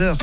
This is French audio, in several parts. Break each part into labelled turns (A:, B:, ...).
A: heures.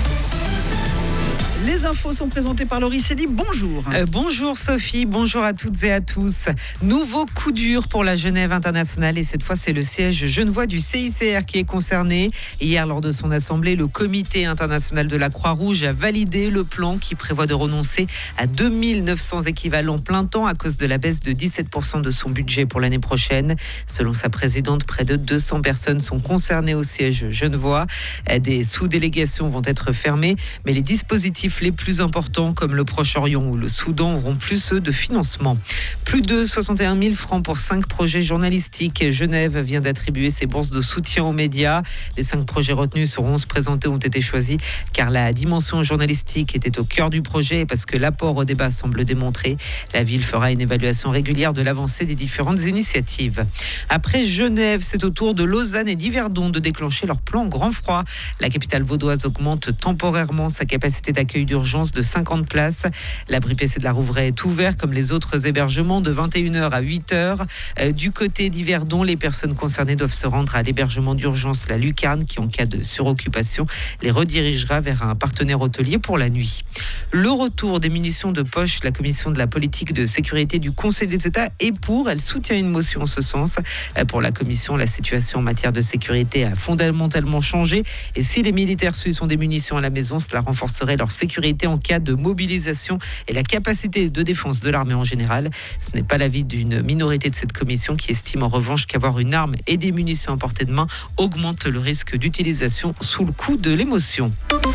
A: Les infos sont présentées par Laurie Célie. Bonjour.
B: Bonjour Sophie, bonjour à toutes et à tous. Nouveau coup dur pour la Genève internationale et cette fois c'est le siège genevois du CICR qui est concerné. Hier lors de son assemblée, le comité international de la Croix-Rouge a validé le plan qui prévoit de renoncer à 2900 équivalents plein temps à cause de la baisse de 17% de son budget pour l'année prochaine. Selon sa présidente, près de 200 personnes sont concernées au siège genevois. Des sous-délégations vont être fermées, mais les dispositifs les plus importants comme le Proche-Orient ou le Soudan auront plus de financement. Plus de 61 000 francs pour 5 projets journalistiques. Genève vient d'attribuer ses bourses de soutien aux médias. Les 5 projets retenus sur 11 présentés ont été choisis car la dimension journalistique était au cœur du projet et parce que l'apport au débat semble démontré. La ville fera une évaluation régulière de l'avancée des différentes initiatives. Après Genève, c'est au tour de Lausanne et d'Yverdon de déclencher leur plan grand froid. La capitale vaudoise augmente temporairement sa capacité d'accueil d'urgence de 50 places. L'abri PC de la Rouvray est ouvert comme les autres hébergements de 21h à 8h. Du côté d'Yverdon, les personnes concernées doivent se rendre à l'hébergement d'urgence La Lucarne qui, en cas de suroccupation, les redirigera vers un partenaire hôtelier pour la nuit. Le retour des munitions de poche, la commission de la politique de sécurité du Conseil des États est pour. Elle soutient une motion en ce sens. Pour la commission, la situation en matière de sécurité a fondamentalement changé et si les militaires suisses ont des munitions à la maison, cela renforcerait leur sécurité en cas de mobilisation et la capacité de défense de l'armée en général. Ce n'est pas l'avis d'une minorité de cette commission qui estime en revanche qu'avoir une arme et des munitions à portée de main augmente le risque d'utilisation sous le coup de l'émotion.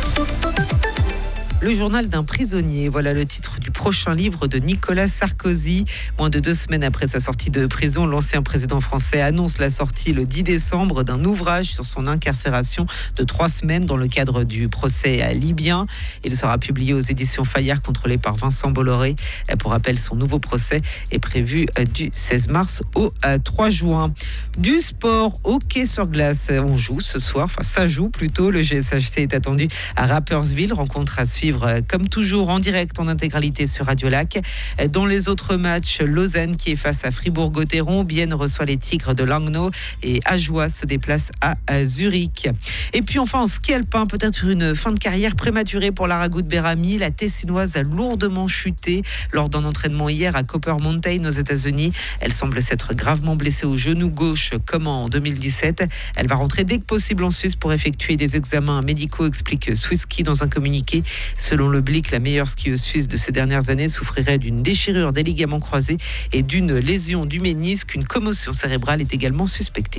B: Le journal d'un prisonnier, voilà le titre du prochain livre de Nicolas Sarkozy. Moins de 2 semaines après sa sortie de prison, l'ancien président français annonce la sortie le 10 décembre d'un ouvrage sur son incarcération de 3 semaines dans le cadre du procès libyen. Il sera publié aux éditions Fayard, contrôlé par Vincent Bolloré. Pour rappel, son nouveau procès est prévu du 16 mars au 3 juin. Du sport, hockey sur glace. On joue ce soir, enfin ça joue plutôt. Le GSHC est attendu à Rapperswil, rencontre à suivre comme toujours en direct en intégralité sur Radio Lac. Dans les autres matchs, Lausanne qui est face à Fribourg-Gotteron, Bienne reçoit les Tigres de Langnau et Ajoie se déplace à Zurich. Et puis enfin en ski alpin, peut-être une fin de carrière prématurée pour Lara Gutberami. La Tessinoise a lourdement chuté lors d'un entraînement hier à Copper Mountain aux États-Unis. Elle semble s'être gravement blessée au genou gauche comme en 2017. Elle va rentrer dès que possible en Suisse pour effectuer des examens médicaux, explique Swiss Ski dans un communiqué. Selon le Blick, la meilleure skieuse suisse de ces dernières années souffrirait d'une déchirure des ligaments croisés et d'une lésion du ménisque. Une commotion cérébrale est également suspectée.